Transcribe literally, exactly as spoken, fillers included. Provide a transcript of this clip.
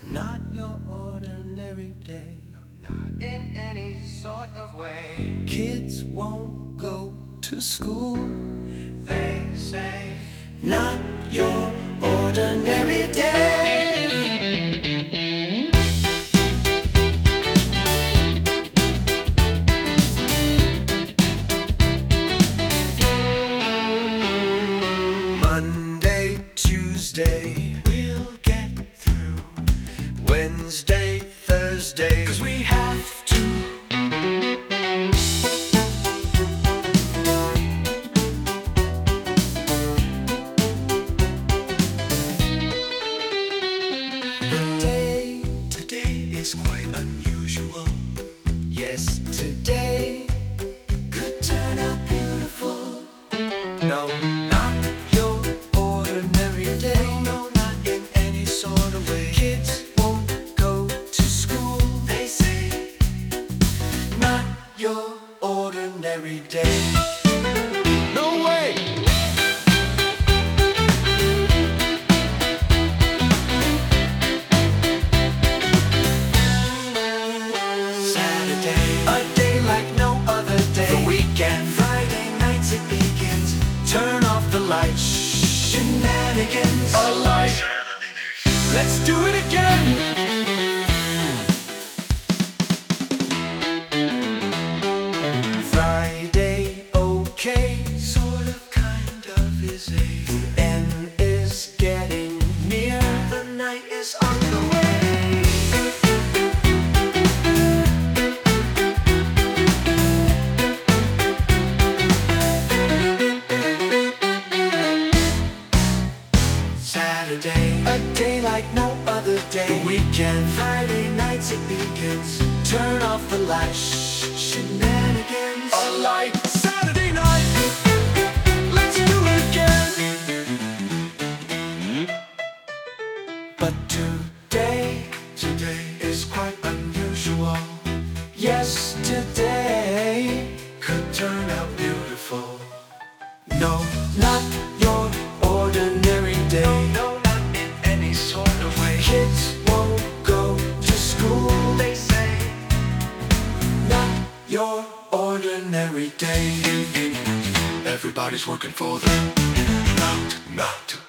Not your ordinary day, not in any sort of way. Kids won't go to school, they say. Not your ordinary day. Monday, Tuesday, we'll get through. Wednesday, Thursday, 'cause we have to. The day today is quite unusual. Yes, today could turn out beautiful. No, not your ordinary day. No, not in any sort of way. Kids won't go to school, they say. Not your ordinary day. No way! Saturday, a day like no other day. The weekend, Friday nights it begins. Turn off the lights, shenanigans. A light, let's do it again. Friday, okay, sort of, kind of is a. The end is getting near, the night is on the way. Saturday, a day like no other day. The weekend, Friday nights it begins. Turn off the lights, shenanigans. A light, Saturday night, let's do it again. But today, today is quite unusual. Yes, today could turn out beautiful. No, not your ordinary day. No, not in any sort of way. Kids won't go to school, they say. Not your ordinary day. Everybody's working for the not, not